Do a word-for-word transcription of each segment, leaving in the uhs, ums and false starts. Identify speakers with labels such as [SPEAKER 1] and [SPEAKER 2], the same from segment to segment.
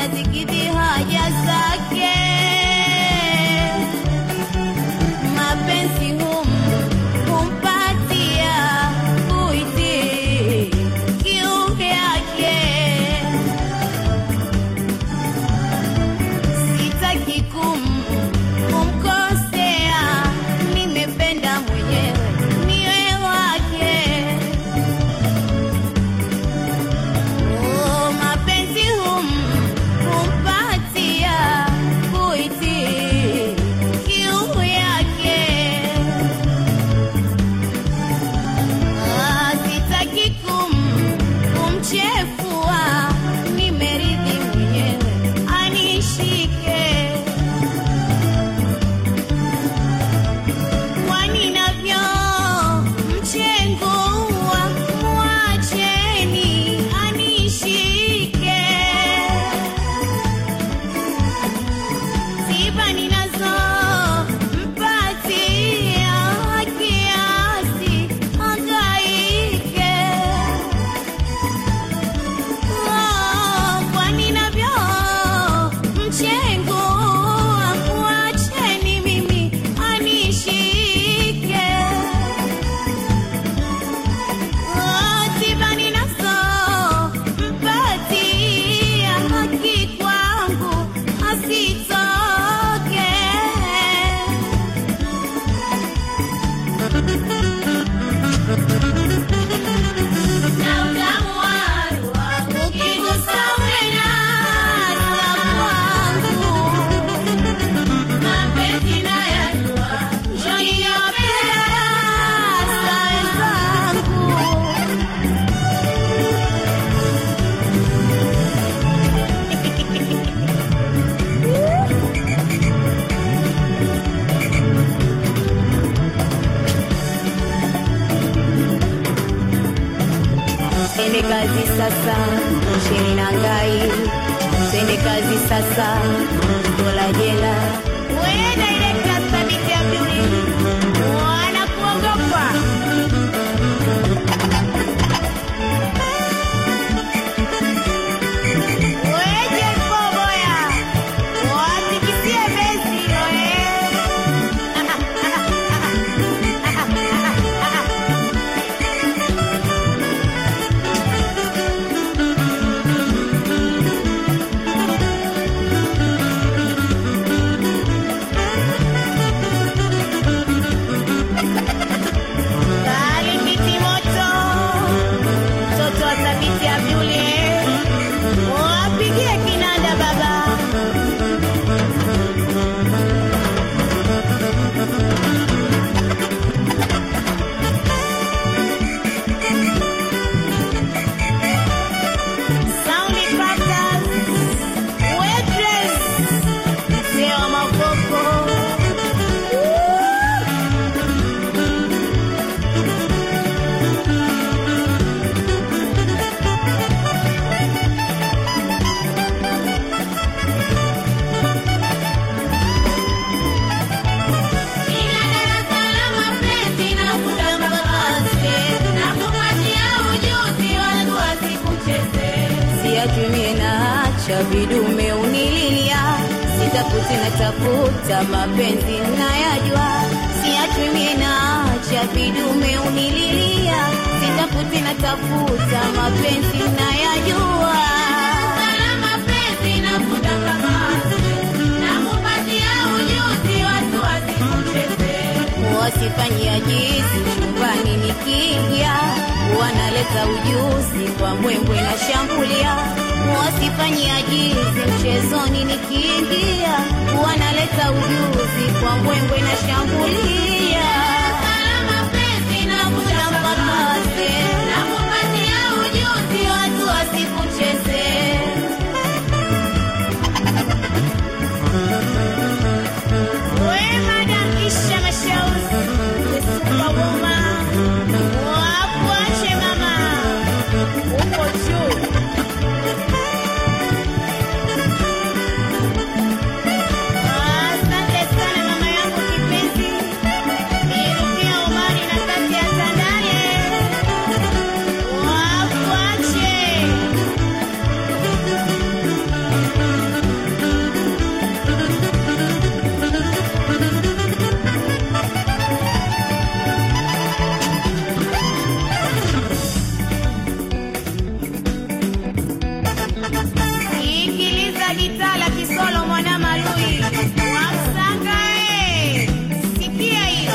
[SPEAKER 1] azikidhi haja zake. Mapenzi hum humpatia kuitii kiu yake. Sitaki kum kumkosea, nimependa mwenyewe niwe wake. Oh, mapenzi hum humpatia kuitii kiu yake. Ah, sitaki kum kumchefua, nimeridhi mwenyewe anishike. Kwani navyo mchengua, mwacheni anishike. Sifa ninazo mpatia kiasi hangaike. Oh, kwani navyo mchengua, mwacheni mimi anishike. Oh, sifa ninazo mpatia haki kwangu asitoke. Na utamu wangu ukigusa umenasa kwangu. Mapenzi nayajua, njoni niwapea starehe zangu. Sende kazi sasa, chini na ngai. Sende kazi sasa, dola jela. Wewe director Thabiti Abduli, wanakuogopa. Wewe Boboya, watikisie besi oe. Kali kiti moto, mtoto wa Thabiti Abduli, wapigie kinanda baba. Sound Crafters, Waitress, mzee wa makoko. Nina darasa la mapenzi na kutambakaze, na kupatia ujuzi watu wasikucheze. Siachwi mie naacha vidume unililia, sitafuti natafuta mapenzi nayajua. Siachwi mie naacha vidume unililia, sitafuti natafuta mapenzi nayajua. Sala mapenzi na kutambakaze, na kupatia ujuzi watu wasikucheze. Wasifanyia jizi chumbani nikiingia, wanaleta ujuzi kwa mbwembwe na shambulia. Wasifanyia jizi mchezoni nikiingia, wanaleta ujuzi kwa mbwembwe na shambulia. Sala mapenzi na kutambakaze, na kupatia ujuzi watu wasikucheze. We Madam Isha Mashauzi, the superwoman, wakuache mama, uko juu. Asante sana mama yangu kipenzi. la gitaa la Kisolo mwana Malui Wamsanga eh. Sikia hiyo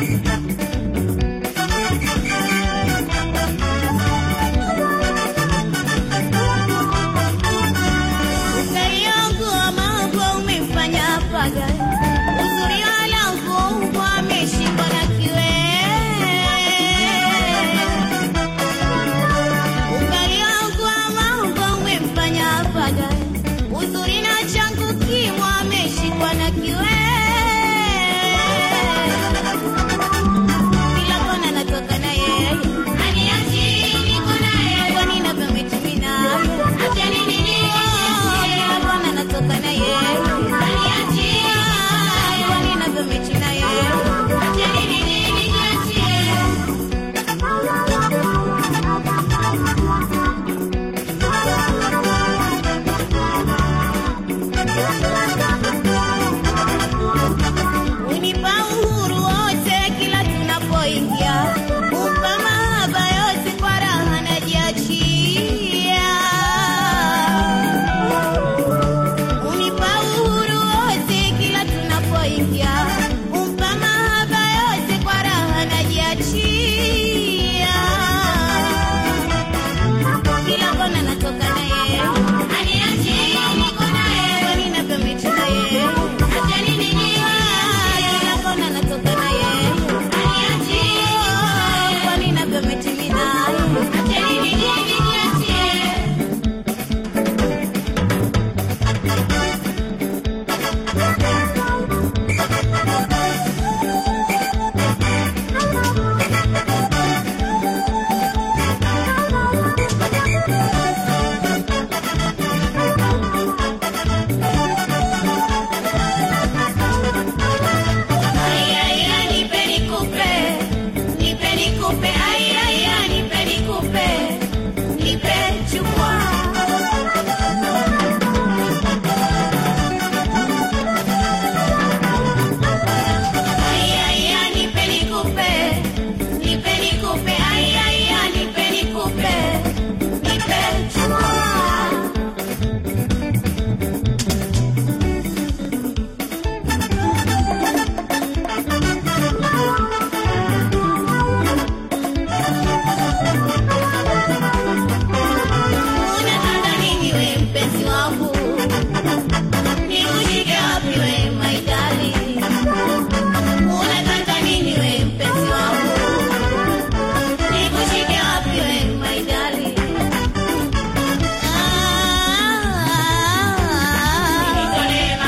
[SPEAKER 1] Ukayongu wa mambo umefanya paga Uzuri wala uko wameshikwa na kiwe Ukayongu wa mambo umefanya paga Uzuri na changu kimwa wameshikwa na kiwe Bila kona natoka na yeye Ani achi niko na yeye Kwa nina vyometumina Achani nini Bila kona natoka na yeye Ani achi Kwa nina vyometumina yeye Achani nini Unipa uhuru wote kila tunapoingia Upa mahaba yote kwa raha najiachia Unipa uhuru wote kila tunapoingia Upa mahaba yote kwa raha najiachia Kila kona natoka na yeye Aniachi niko na yeye Kwa nina pemeti na yeye Achani nini Kila kona natoka na yeye Aniachi Kwa nina pemeti mina Achani nini nijiachie Ay, ay, ay, nipe nikupe Nipe nikupe Ay, ay, ay, nipe nikupe Nipe chukua Ay, ay, ay, nipe nikupe Nipe nikupe Ay, ay, ay, nipe nikupe Nipe chukua Unataka nini we mpenzi wangu Nikushike wapi we my darling Unataka nini we mpenzi wangu Nikushike wapi we my darling Nitolee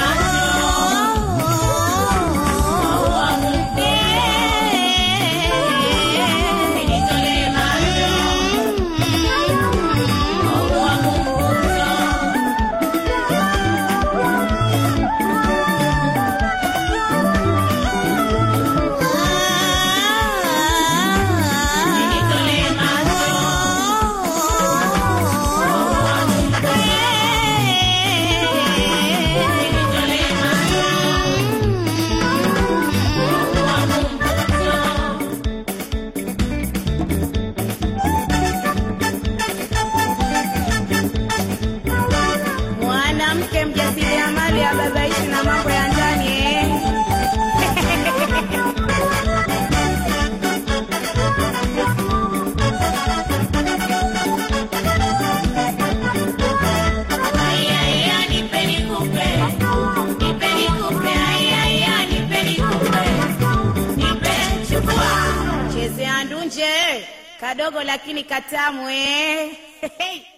[SPEAKER 1] Mwanamke mjasiriamali ababaishi na mambo ya ndani eh. Ay, ay, ay, nipe nikupe Nipe nikupe Ay, ay, ay, nipe nikupe Nipe chukua Chezea ndunje kadogo lakini katamu eh.